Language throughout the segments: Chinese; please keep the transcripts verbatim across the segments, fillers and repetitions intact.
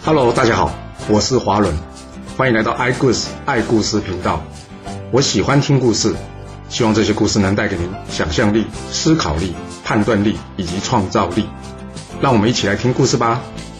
Hello， 大家好，我是华伦，欢迎来到爱故事爱故事频道。我喜欢听故事，希望这些故事能带给您想象力、思考力、判断力以及创造力。让我们一起来听故事吧。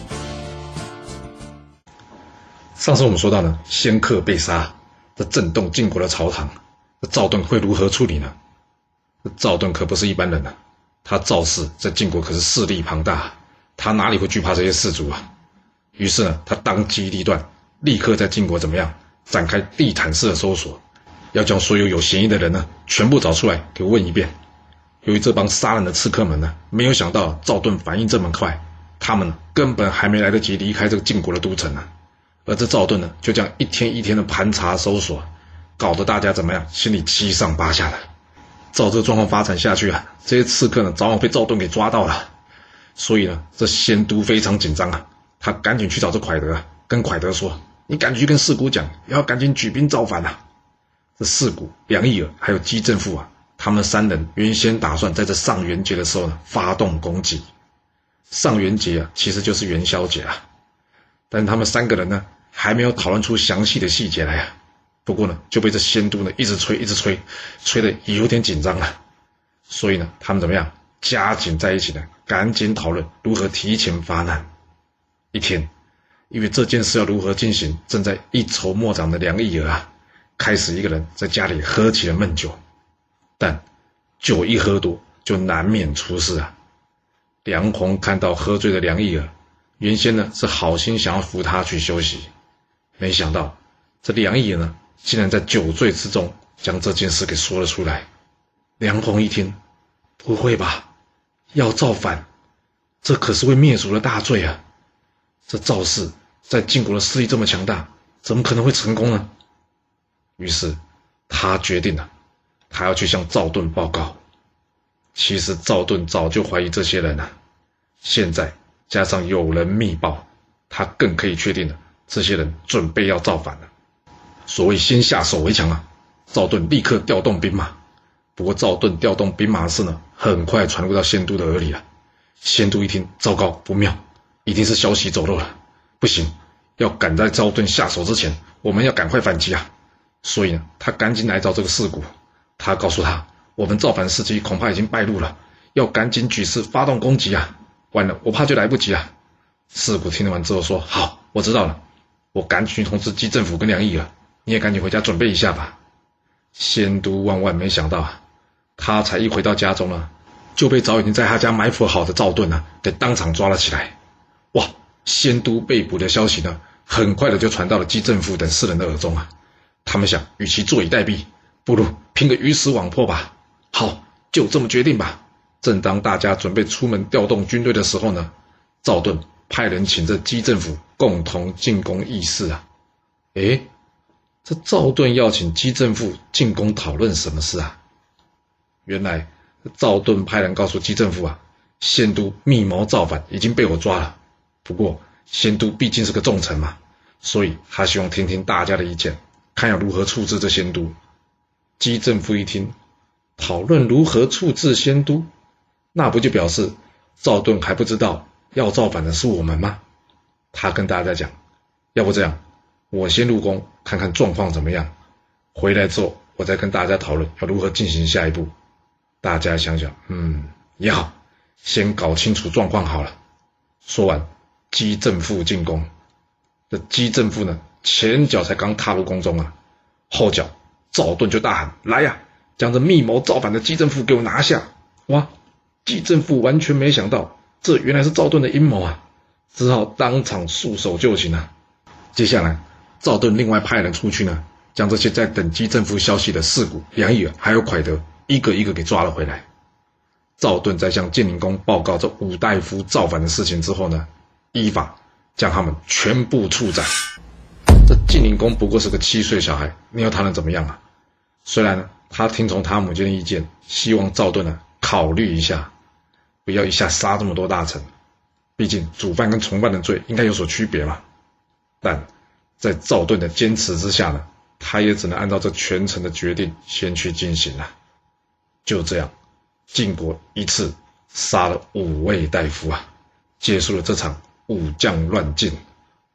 上次我们说到呢，仙客被杀，这震动晋国的朝堂，这赵盾会如何处理呢？这赵盾可不是一般人啊，他赵氏在晋国可是势力庞大，他哪里会惧怕这些士族啊？于是呢，他当机立断，立刻在晋国怎么样展开地毯式的搜索，要将所有有嫌疑的人呢全部找出来给问一遍。由于这帮杀人的刺客们呢，没有想到赵盾反应这么快，他们根本还没来得及离开这个晋国的都城啊。而这赵盾呢，就这样一天一天的盘查搜索，搞得大家怎么样，心里七上八下的。照这个状况发展下去啊，这些刺客呢，早晚被赵盾给抓到了。所以呢，这先都非常紧张啊。他赶紧去找这蒯德啊，跟蒯德说：“你赶紧去跟士谷讲，要赶紧举兵造反啊！”这士谷、梁义尔还有姬正父啊，他们三人原先打算在这上元节的时候呢发动攻击。上元节啊，其实就是元宵节啊，但是他们三个人呢还没有讨论出详细的细节来啊。不过呢，就被这先都呢一直催，一直催，催得有点紧张了。所以呢，他们怎么样，加紧在一起呢，赶紧讨论如何提前发难。一天，因为这件事要如何进行，正在一筹莫展的梁义尔啊，开始一个人在家里喝起了闷酒。但酒一喝多，就难免出事啊。梁鸿看到喝醉的梁义尔，原先呢是好心想要扶他去休息，没想到这梁义尔呢，竟然在酒醉之中将这件事给说了出来。梁鸿一听，不会吧，要造反，这可是会灭族的大罪啊！这赵氏在晋国的势力这么强大，怎么可能会成功呢？于是他决定了，他要去向赵盾报告。其实赵盾早就怀疑这些人了，现在加上有人密报，他更可以确定了这些人准备要造反了。所谓先下手为强啊，赵盾立刻调动兵马。不过赵盾调动兵马的事呢，很快传入到先都的耳里了。先都一听，糟糕，不妙，一定是消息走漏了，不行，要赶在赵盾下手之前，我们要赶快反击啊！所以呢，他赶紧来找这个士谷，他告诉他，我们造反时机恐怕已经败露了，要赶紧举事发动攻击啊！完了，我怕就来不及了。士谷听完之后说：“好，我知道了，我赶紧去通知姬政府跟梁义了，你也赶紧回家准备一下吧。”先都万万没想到啊，他才一回到家中呢，就被早已经在他家埋伏好的赵盾呢给当场抓了起来。哇，先都被捕的消息呢，很快的就传到了姬正父等四人的耳中啊。他们想，与其坐以待毙，不如拼个鱼死网破吧。好，就这么决定吧。正当大家准备出门调动军队的时候呢，赵盾派人请这姬正父共同进宫议事啊。诶，这赵盾要请姬正父进宫讨论什么事啊？原来赵盾派人告诉姬正父啊，先都密谋造反已经被我抓了。不过先都毕竟是个重臣嘛，所以他希望听听大家的意见，看要如何处置这先都。姬正父一听，讨论如何处置先都，那不就表示赵盾还不知道要造反的是我们吗？他跟大家讲，要不这样，我先入宫看看状况怎么样，回来之后我再跟大家讨论要如何进行下一步。大家想想，嗯，也好，先搞清楚状况好了。说完，姬正父进宫。这姬正父呢，前脚才刚踏入宫中啊，后脚赵盾就大喊：“来呀，将这密谋造反的姬正父给我拿下！”哇，姬正父完全没想到，这原来是赵盾的阴谋啊，只好当场束手就擒啊。接下来，赵盾另外派人出去呢，将这些在等姬正父消息的士谷、梁义尔还有蒯德一个一个给抓了回来。赵盾在向晋灵公报告这五大夫造反的事情之后呢，依法将他们全部处斩。这晋灵公不过是个七岁小孩，你要他能怎么样啊？虽然呢，他听从他母亲的意见，希望赵盾呢考虑一下，不要一下杀这么多大臣，毕竟主犯跟从犯的罪应该有所区别嘛。但在赵盾的坚持之下呢，他也只能按照这全城的决定先去进行了。就这样，晋国一次杀了五位大夫啊，结束了这场武将乱晋。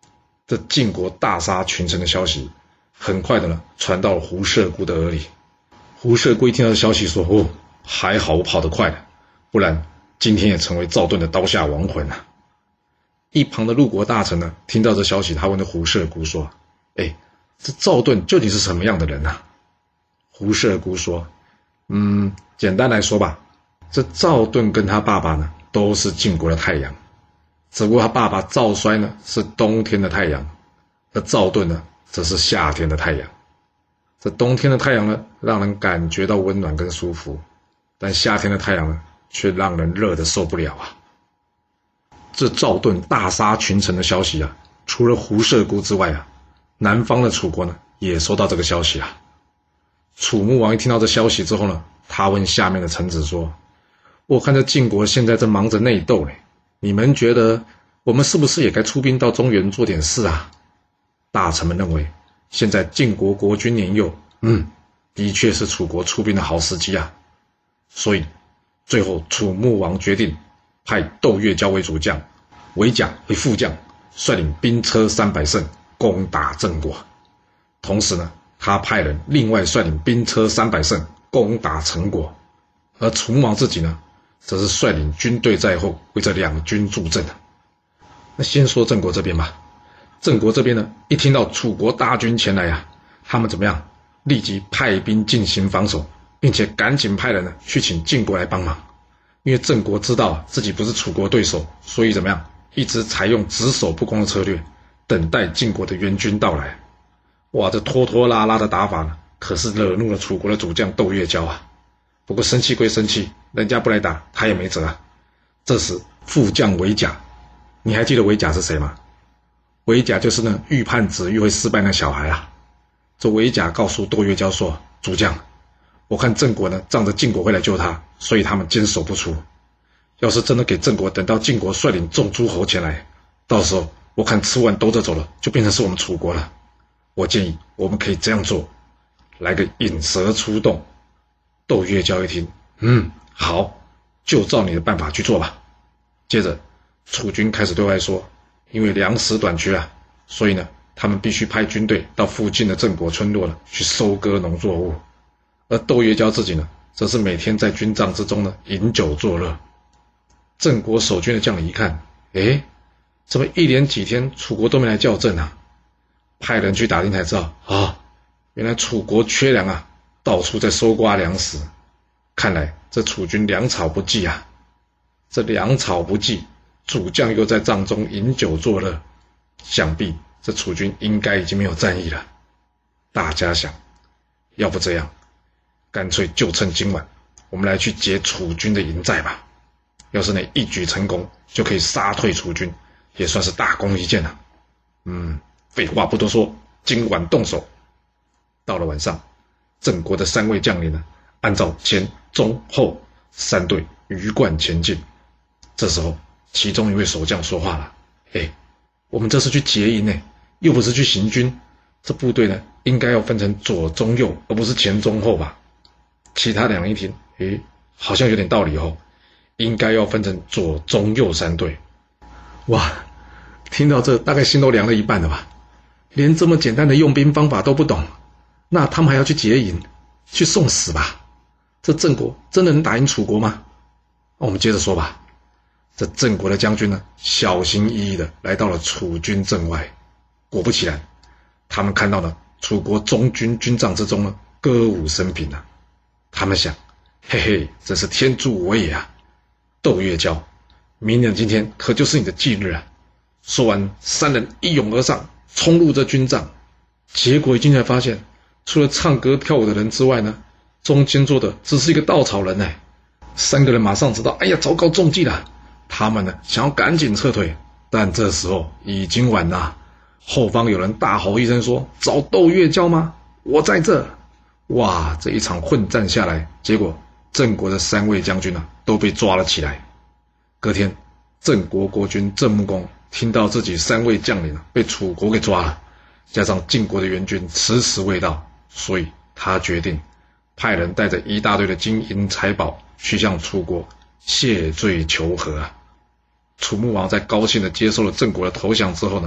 这晋国大杀群臣的消息，很快的呢传到了胡射姑的耳里。胡射姑一听到这消息说：“哦，还好我跑得快了，不然今天也成为赵盾的刀下亡魂啊。”一旁的陆国大臣呢，听到这消息，他问的胡射姑说：“哎，这赵盾究竟是什么样的人啊？”胡射姑说：“嗯，简单来说吧，这赵盾跟他爸爸呢，都是晋国的太阳，只不过他爸爸赵衰呢是冬天的太阳，而赵盾呢则是夏天的太阳。这冬天的太阳呢，让人感觉到温暖跟舒服，但夏天的太阳呢，却让人热得受不了啊。”这赵盾大杀群臣的消息啊，除了胡射姑之外啊，南方的楚国呢也收到这个消息啊。楚穆王一听到这消息之后呢，他问下面的臣子说：“我看这晋国现在正忙着内斗呢，你们觉得我们是不是也该出兵到中原做点事啊？”大臣们认为，现在晋国国君年幼，嗯，的确是楚国出兵的好时机啊。所以，最后楚穆王决定派窦月娇为主将，韦甲为副将，率领兵车三百乘攻打郑国。同时呢，他派人另外率领兵车三百乘攻打陈国。而楚穆王自己呢，则是率领军队在后，为这两军助阵。那先说郑国这边吧。郑国这边呢，一听到楚国大军前来啊，他们怎么样？立即派兵进行防守，并且赶紧派人呢去请晋国来帮忙。因为郑国知道自己不是楚国对手，所以怎么样？一直采用只守不攻的策略，等待晋国的援军到来。哇，这拖拖拉拉的打法呢，可是惹怒了楚国的主将窦月娇啊。不过生气归生气，人家不来打，他也没辙啊。这时副将韦甲，你还记得韦甲是谁吗？韦甲就是呢预判子玉会失败那小孩啊。这韦甲告诉窦月娇说：“主将，我看郑国呢仗着晋国会来救他，所以他们坚守不出。要是真的给郑国等到晋国率领众诸侯前来，到时候我看吃完兜着走了，就变成是我们楚国了。我建议我们可以这样做，来个引蛇出洞。”窦月娇一听，嗯，好，就照你的办法去做吧。接着楚军开始对外说，因为粮食短缺啊，所以呢他们必须派军队到附近的郑国村落呢去收割农作物。而窦月娇自己呢，则是每天在军帐之中呢饮酒作乐。郑国守军的将领一看，诶，怎么一连几天楚国都没来叫阵啊？派人去打听才知道啊，原来楚国缺粮啊，到处在搜刮粮食。看来这楚军粮草不济啊。这粮草不济，主将又在帐中饮酒作乐，想必这楚军应该已经没有战意了。大家想，要不这样，干脆就趁今晚，我们来去劫楚军的营寨吧。要是能一举成功，就可以杀退楚军，也算是大功一件了。嗯，废话不多说，今晚动手。到了晚上，郑国的三位将领呢，按照前、中、后三队鱼贯前进。这时候，其中一位守将说话了：“哎，我们这是去劫营呢，又不是去行军。这部队呢，应该要分成左、中、右，而不是前、中、后吧？”其他两人一听，诶，好像有点道理哦，应该要分成左、中、右三队。哇，听到这大概心都凉了一半了吧？连这么简单的用兵方法都不懂，那他们还要去劫营，去送死吧？这郑国真的能打赢楚国吗？我们接着说吧。这郑国的将军呢，小心翼翼的来到了楚军阵外。果不其然，他们看到了楚国中军军帐之中呢，歌舞升平啊。他们想，嘿嘿，真是天助我也啊！窦月娇，明年今天可就是你的忌日啊！说完，三人一拥而上，冲入这军帐。结果一进来发现，除了唱歌跳舞的人之外呢，中间坐的只是一个稻草人哎。三个人马上知道，哎呀，糟糕，中计了！他们呢，想要赶紧撤退，但这时候已经晚了。后方有人大吼一声说：“找窦月娇吗？我在这！”哇，这一场混战下来，结果郑国的三位将军啊都被抓了起来。隔天，郑国国君郑穆公听到自己三位将领啊被楚国给抓了，加上晋国的援军迟迟未到，所以他决定派人带着一大堆的金银财宝去向楚国谢罪求和啊。楚穆王在高兴地接受了郑国的投降之后呢，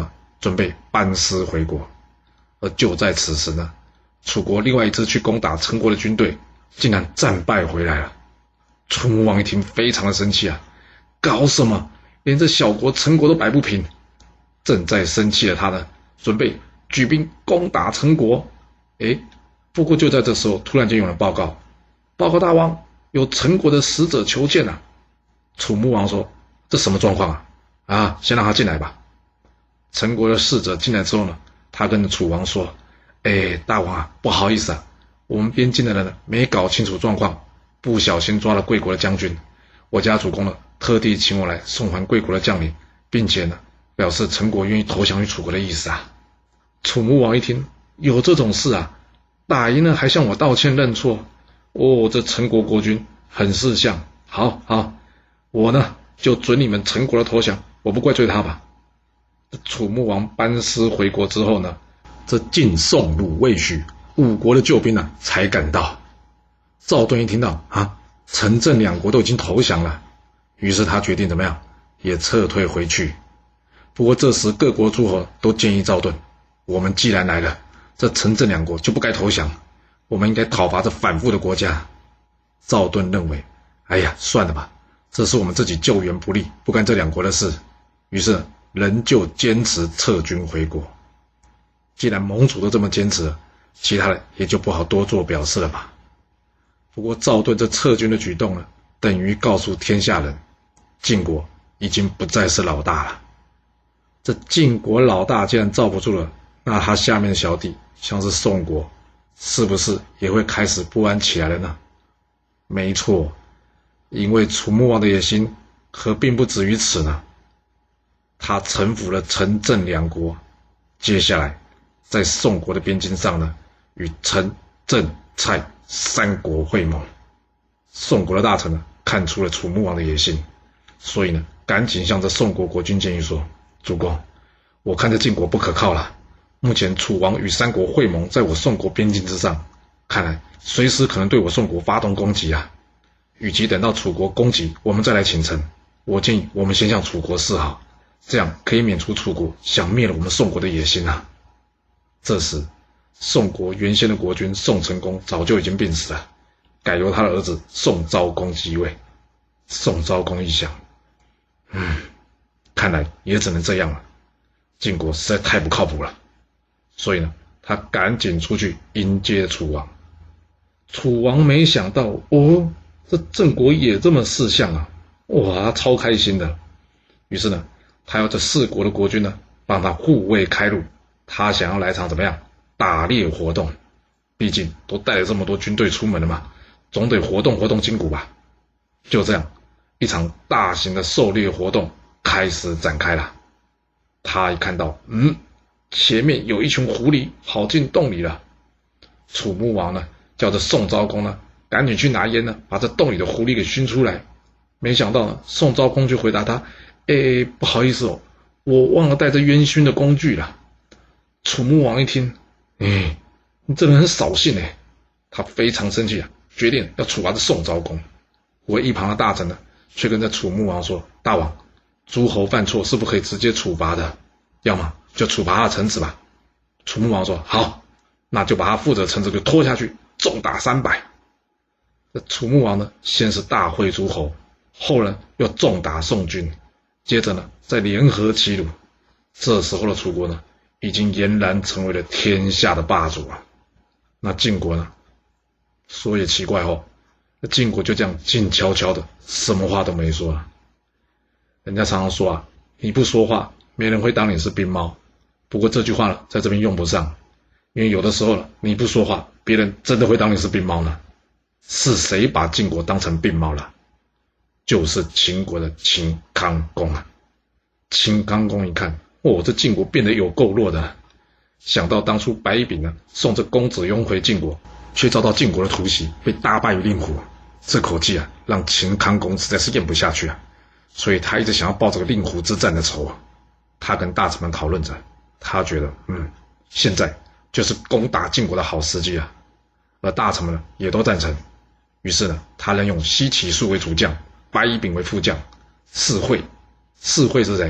准备班师回国。而就在此时呢，楚国另外一支去攻打陈国的军队竟然战败回来了。楚穆王一听非常的生气啊，搞什么？连这小国陈国都摆不平。正在生气的他呢，准备举兵攻打陈国。诶，不过就在这时候，突然间有人报告，报告大王，有陈国的使者求见啊。楚穆王说，这什么状况啊？啊，先让他进来吧。陈国的使者进来之后呢，他跟楚王说，哎，大王啊，不好意思啊，我们边境的人呢没搞清楚状况，不小心抓了贵国的将军。我家主公呢特地请我来送还贵国的将领，并且呢表示陈国愿意投降于楚国的意思啊。楚穆王一听，有这种事啊？打赢了还向我道歉认错？哦，这陈国国君很识相，好好，我呢就准你们陈国的投降，我不怪罪他吧。楚穆王班师回国之后呢，这晋、宋、鲁、魏、许五国的救兵啊才赶到。赵盾一听到啊，陈郑两国都已经投降了，于是他决定怎么样，也撤退回去。不过这时各国诸侯都建议赵盾，我们既然来了，这陈郑两国就不该投降，我们应该讨伐这反复的国家。赵盾认为，哎呀，算了吧，这是我们自己救援不力，不干这两国的事。于是仍旧坚持撤军回国。既然盟主都这么坚持了，其他人也就不好多做表示了吧。不过赵盾这撤军的举动呢，等于告诉天下人，晋国已经不再是老大了。这晋国老大既然罩不住了，那他下面的小弟像是宋国，是不是也会开始不安起来了呢？没错，因为楚穆王的野心可并不止于此呢。他臣服了陈郑两国，接下来在宋国的边境上呢，与陈、郑、蔡三国会盟。宋国的大臣呢，看出了楚穆王的野心，所以呢，赶紧向这宋国国君建议说，主公，我看这晋国不可靠了，目前楚王与三国会盟在我宋国边境之上，看来随时可能对我宋国发动攻击啊。与其等到楚国攻击我们再来请臣，我建议我们先向楚国示好，这样可以免除楚国想灭了我们宋国的野心啊。这时宋国原先的国君宋成公早就已经病死了，改由他的儿子宋昭公继位。宋昭公一想，嗯，看来也只能这样了，晋国实在太不靠谱了。所以呢，他赶紧出去迎接楚王。楚王没想到，哦，这郑国也这么识相啊，哇，超开心的。于是呢，他要这四国的国君呢帮他护卫开路，他想要来场怎么样打猎活动，毕竟都带了这么多军队出门了嘛，总得活动活动筋骨吧。就这样，一场大型的狩猎活动开始展开了。他一看到，嗯，前面有一群狐狸跑进洞里了。楚穆王呢叫着宋昭公呢赶紧去拿烟呢，把这洞里的狐狸给熏出来。没想到呢，宋昭公就回答他，哎，不好意思哦，我忘了带着烟熏的工具了。楚穆王一听，哎，你这人很扫兴哎，他非常生气啊，决定要处罚这宋昭公。我一旁的大臣呢，却跟这楚穆王说，大王，诸侯犯错是不可以直接处罚的，要么就处罚他的臣子吧。楚穆王说，好，那就把他负责臣子给拖下去，重打三百。这楚穆王呢，先是大会诸侯，后呢又重打宋军，接着呢再联合齐鲁。这时候的楚国呢，已经俨然成为了天下的霸主了。那晋国呢，说也奇怪哦，那晋国就这样静悄悄的，什么话都没说了。人家常常说啊，你不说话，没人会当你是病猫。不过这句话呢，在这边用不上，因为有的时候呢，你不说话，别人真的会当你是病猫呢。是谁把晋国当成病猫了？就是秦国的秦康公啊。秦康公一看，哦，这晋国变得有够弱的。想到当初白乙丙呢送这公子雍回晋国，却遭到晋国的突袭，被大败于令狐，这口气啊，让秦康公实在是咽不下去啊。所以他一直想要报这个令狐之战的仇啊。他跟大臣们讨论着，他觉得，嗯，现在就是攻打晋国的好时机啊。而大臣们呢，也都赞成。于是呢，他任用西岐树为主将，白乙丙为副将。士会，士会是谁？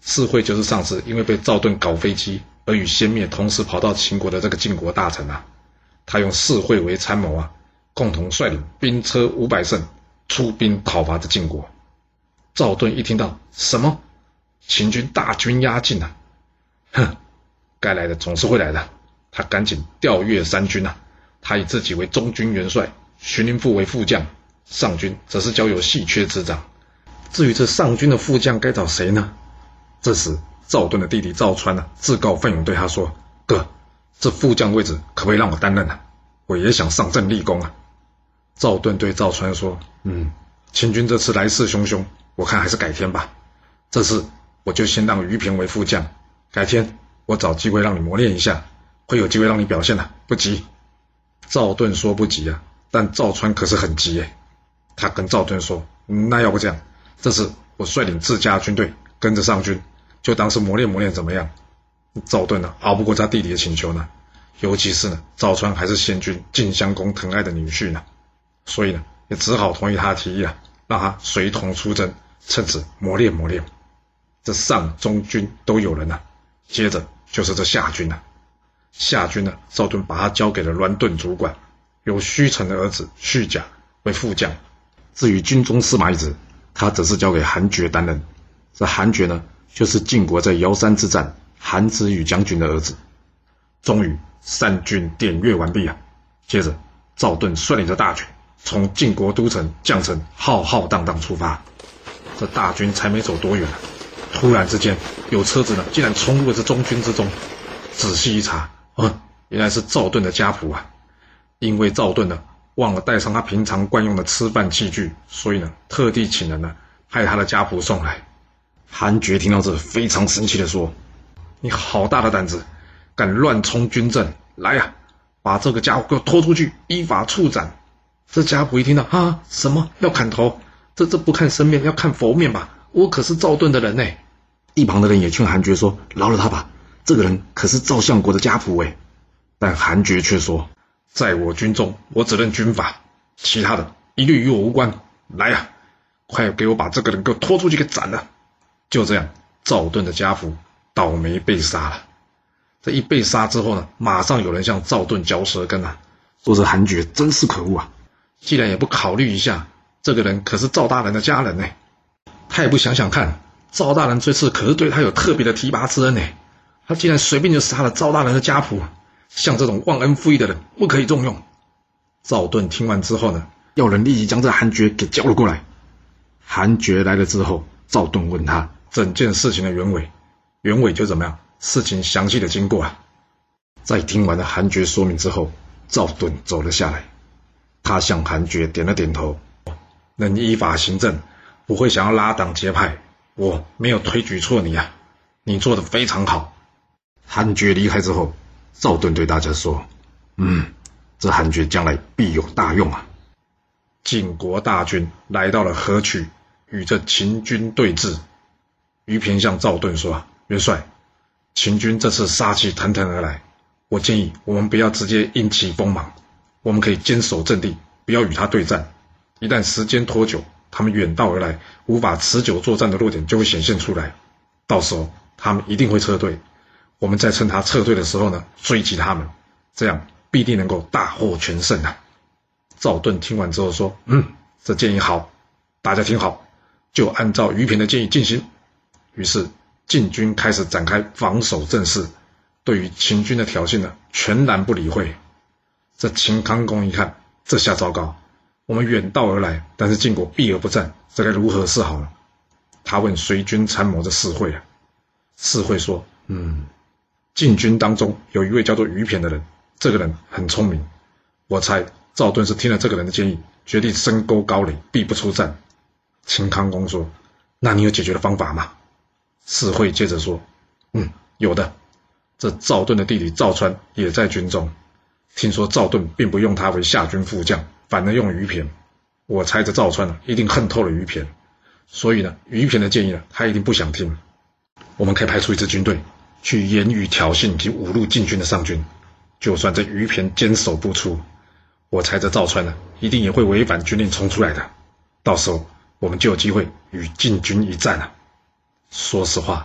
士会就是上次因为被赵盾搞飞机而与先灭同时跑到秦国的这个晋国大臣啊。他用士会为参谋啊，共同率领兵车五百乘出兵讨伐的晋国。赵盾一听到什么秦军大军压境啊，哼，该来的总是会来的。他赶紧调阅三军啊，他以自己为中军元帅，荀林父为副将，上军则是交由细缺之长。至于这上军的副将该找谁呢？这时赵盾的弟弟赵川啊，自告奋勇对他说：哥，这副将位置可不可以让我担任啊？我也想上阵立功啊。赵盾对赵川说：嗯，秦军这次来势汹汹，我看还是改天吧。这次我就先让于骈为副将，改天我找机会让你磨练一下，会有机会让你表现的、啊，不急。赵盾说不急啊，但赵川可是很急耶。他跟赵盾说：那要不这样，这次我率领自家军队跟着上军，就当是磨练磨练怎么样？赵盾呢，熬不过他弟弟的请求呢，尤其是呢，赵川还是先君晋襄公疼爱的女婿呢，所以呢，也只好同意他的提议啊，让他随同出征，趁此磨练磨练。这上中军都有人了、啊，接着就是这下军了、啊。下军呢，赵盾把他交给了栾盾主管，由虚城的儿子虚贾为副将。至于军中司马一职，他则是交给韩厥担任。这韩厥呢，就是晋国在尧山之战韩子羽将军的儿子。终于三军点阅完毕啊，接着赵盾率领着大军从晋国都城绛城浩浩荡荡出发。这大军才没走多远啊，突然之间有车子呢竟然冲入了这中军之中。仔细一查，啊，原来是赵盾的家仆啊。因为赵盾呢忘了带上他平常惯用的吃饭器具，所以呢特地请人呢派他的家仆送来。韩厥听到这非常生气地说：你好大的胆子，敢乱冲军阵，来呀、啊，把这个家伙给我拖出去，依法处斩。这家仆一听到啊，什么要砍头，这这不看生面要看佛面吧，我可是赵盾的人呢。一旁的人也劝韩厥说：饶了他吧，这个人可是赵相国的家仆哎。但韩厥却说：在我军中我只认军法，其他的一律与我无关。来呀、啊，快给我把这个人给我拖出去给斩了。就这样，赵盾的家仆倒霉被杀了。这一被杀之后呢，马上有人向赵盾嚼舌根啊，说这韩厥真是可恶啊，既然也不考虑一下，这个人可是赵大人的家人呢。他也不想想看，赵大人这次可是对他有特别的提拔之恩呢，他竟然随便就杀了赵大人的家仆，像这种忘恩负义的人不可以重用。赵盾听完之后呢，要人立即将这韩厥给叫了过来。韩厥来了之后，赵盾问他整件事情的原委，原委就怎么样，事情详细的经过啊。在听完了韩厥说明之后，赵盾走了下来，他向韩厥点了点头，能依法行政，不会想要拉党结派，我没有推举错你啊，你做得非常好。韩厥离开之后，赵盾对大家说：嗯，这韩厥将来必有大用啊。晋国大军来到了河曲，与这秦军对峙。于骈向赵盾说：元帅，秦军这次杀气腾腾而来，我建议我们不要直接引起锋芒，我们可以坚守阵地，不要与他对战。一旦时间拖久，他们远道而来，无法持久作战的弱点就会显现出来，到时候他们一定会撤退。我们在趁他撤退的时候呢，追击他们，这样必定能够大获全胜啊。赵盾听完之后说：嗯，这建议好，大家听好，就按照于骈的建议进行。于是晋军开始展开防守阵势，对于秦军的挑衅呢，全然不理会。这秦康公一看，这下糟糕，我们远道而来，但是晋国避而不战，这该如何是好呢？他问随军参谋的士会啊，士会说：嗯，晋军当中有一位叫做于骈的人，这个人很聪明，我猜赵盾是听了这个人的建议，决定深沟高垒，必不出战。秦康公说：那你有解决的方法吗？士会接着说：嗯，有的。这赵盾的弟弟赵川也在军中，听说赵盾并不用他为下军副将，反而用于骈，我猜着赵川呢一定恨透了于骈，所以呢于骈的建议呢他一定不想听。我们可以派出一支军队去言语挑衅及侮辱晋军的上军，就算这于骈坚守不出，我猜着赵川呢一定也会违反军令冲出来的，到时候我们就有机会与晋军一战了。说实话，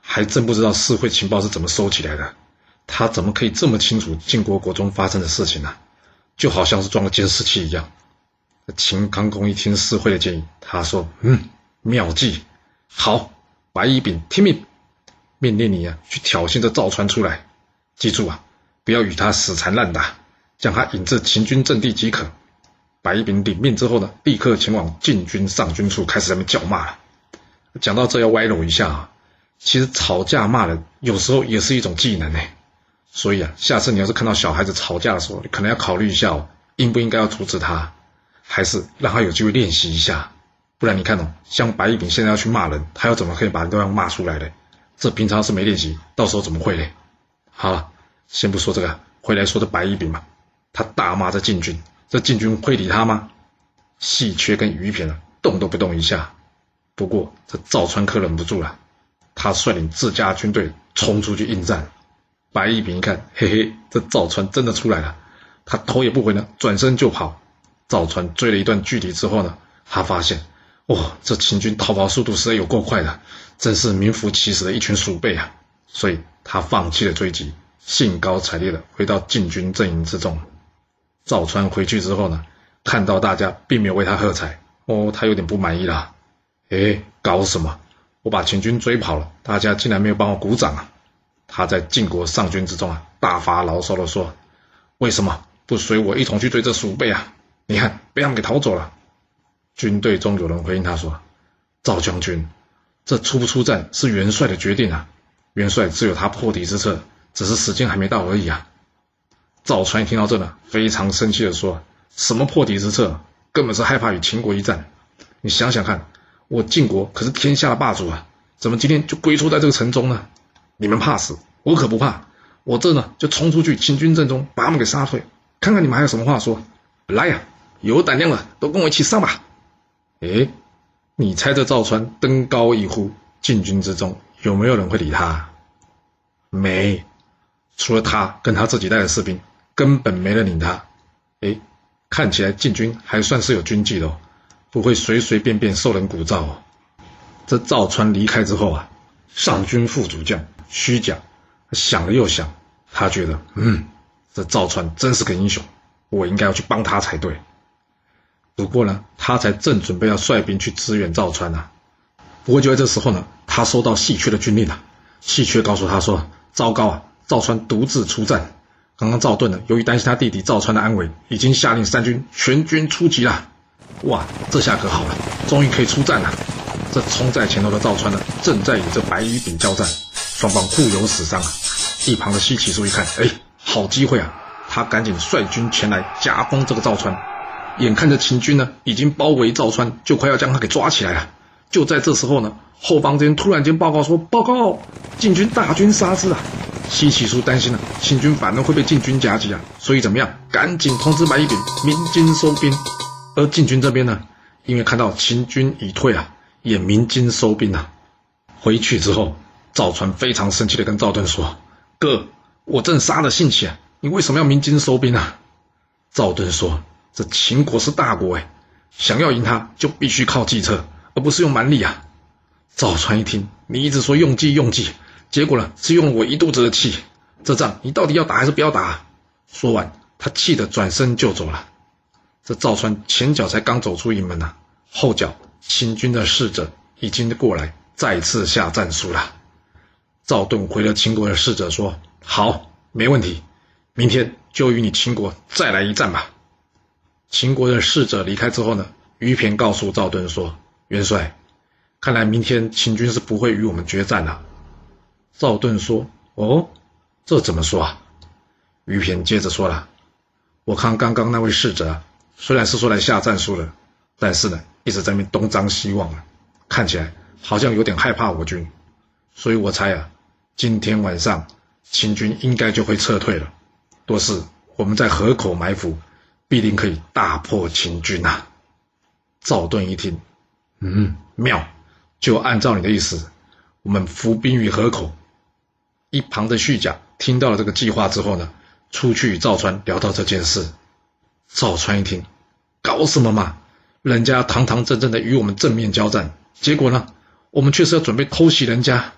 还真不知道市会情报是怎么收起来的。他怎么可以这么清楚晋国国中发生的事情呢、啊？就好像是装了监视器一样。秦康公一听市会的建议，他说：“嗯，妙计，好，白乙丙听命，命令你啊去挑衅这赵川出来。记住啊，不要与他死缠烂打，将他引至秦军阵地即可。”白乙丙领命之后呢，立刻前往晋军上军处，开始在那边叫骂了。讲到这要歪楼一下啊，其实吵架骂人有时候也是一种技能哎。所以啊，下次你要是看到小孩子吵架的时候，你可能要考虑一下哦，应不应该要阻止他，还是让他有机会练习一下。不然你看哦，像白乙丙现在要去骂人，他要怎么可以把人都要骂出来嘞？这平常是没练习，到时候怎么会嘞？好了，先不说这个，回来说这白乙丙嘛，他大骂这晋军，这晋军会理他吗？细缺跟于骈啊，动都不动一下。不过这赵川可忍不住了，他率领自家军队冲出去应战。白乙丙一看，嘿嘿，这赵川真的出来了，他头也不回呢，转身就跑。赵川追了一段距离之后呢，他发现，哦，这秦军逃跑速度实在有够快的，真是名副其实的一群鼠辈啊！所以他放弃了追击，兴高采烈的回到晋军阵营之中。赵川回去之后呢，看到大家并没有为他喝彩，哦，他有点不满意啦。诶，搞什么？我把秦军追跑了，大家竟然没有帮我鼓掌啊！他在晋国上军之中啊，大发牢骚的说：“为什么不随我一同去追这鼠辈啊？你看，被他们给逃走了。”军队中有人回应他说：“赵将军，这出不出战是元帅的决定啊，元帅只有他破敌之策，只是时间还没到而已啊。”赵川一听到这呢，非常生气的说：“什么破敌之策？根本是害怕与秦国一战。你想想看，我晋国可是天下的霸主啊，怎么今天就归错在这个城中呢？你们怕死，我可不怕。我这呢就冲出去秦军阵中，把他们给杀退，看看你们还有什么话说。来呀、啊，有胆量了，都跟我一起上吧！”诶，你猜这赵川登高一呼，晋军之中有没有人会理他？没，除了他跟他自己带的士兵，根本没人理他。诶，看起来晋军还算是有军纪的哦，不会随随便便受人鼓噪哦。这赵川离开之后啊，上军副主将虚假想了又想，他觉得，嗯，这赵川真是个英雄，我应该要去帮他才对。不过呢，他才正准备要率兵去支援赵川啊。不过就在这时候呢，他收到细缺的军令啊。细缺告诉他说：“糟糕啊，赵川独自出战。刚刚赵盾呢，由于担心他弟弟赵川的安危，已经下令三军全军出击了。哇，这下可好了，终于可以出战了。”这冲在前头的赵川呢，正在与这白乙丙交战，双方互有死伤啊。一旁的西岐叔一看，哎，好机会啊！他赶紧率军前来夹攻这个赵川。眼看着秦军呢已经包围赵川，就快要将他给抓起来了。就在这时候呢，后方这边突然间报告说：“报告，晋军大军杀之啊！”西岐叔担心了、啊，秦军反而会被晋军夹击啊，所以怎么样？赶紧通知白乙丙鸣金收兵。而晋军这边呢，因为看到秦军已退啊，也鸣金收兵啊。回去之后，赵川非常生气的跟赵盾说：“哥，我正杀得兴起啊，你为什么要鸣金收兵啊？”赵盾说：“这秦国是大国哎，想要赢他就必须靠计策，而不是用蛮力啊。”赵川一听，你一直说用计用计，结果呢是用了我一肚子的气，这仗你到底要打还是不要打？说完，他气得转身就走了。这赵川前脚才刚走出营门啊，后脚秦军的使者已经过来，再次下战书了。赵盾回了秦国的使者说：“好，没问题，明天就与你秦国再来一战吧。”秦国的使者离开之后呢，于骈告诉赵盾说：“元帅，看来明天秦军是不会与我们决战了。”赵盾说：“哦，这怎么说啊？”于骈接着说了：“我看刚刚那位使者啊，虽然是说来下战书的，但是呢，一直在那边东张西望啊，看起来好像有点害怕我军，所以我猜啊，今天晚上秦军应该就会撤退了。若是我们在河口埋伏，必定可以大破秦军啊。”赵盾一听，嗯，妙，就按照你的意思，我们伏兵于河口。一旁的虚假听到了这个计划之后呢，出去与赵川聊到这件事。赵川一听，搞什么嘛？人家堂堂正正的与我们正面交战，结果呢，我们却是要准备偷袭人家。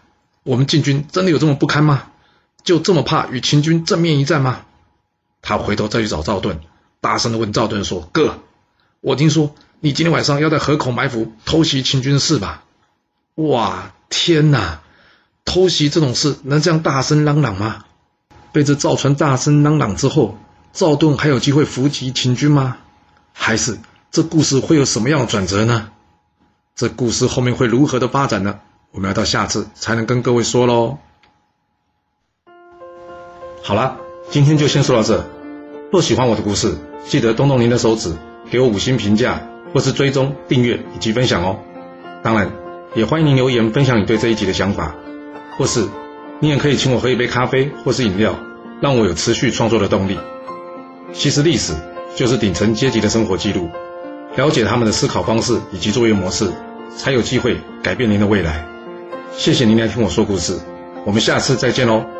我们晋军真的有这么不堪吗？就这么怕与秦军正面一战吗？他回头再去找赵盾，大声地问赵盾说：哥，我听说你今天晚上要在河口埋伏偷袭秦军是吧？哇，天哪，偷袭这种事能这样大声嚷嚷吗？被这赵川大声嚷嚷之后，赵盾还有机会伏击秦军吗？还是这故事会有什么样的转折呢？这故事后面会如何的发展呢？我们要到下次才能跟各位说咯。好啦，今天就先说到这。若喜欢我的故事，记得动动您的手指，给我五星评价，或是追踪、订阅以及分享哦。当然，也欢迎您留言分享你对这一集的想法，或是你也可以请我喝一杯咖啡或是饮料，让我有持续创作的动力。其实历史就是顶层阶级的生活记录，了解他们的思考方式以及作业模式，才有机会改变您的未来。谢谢您来听我说故事，我们下次再见喽。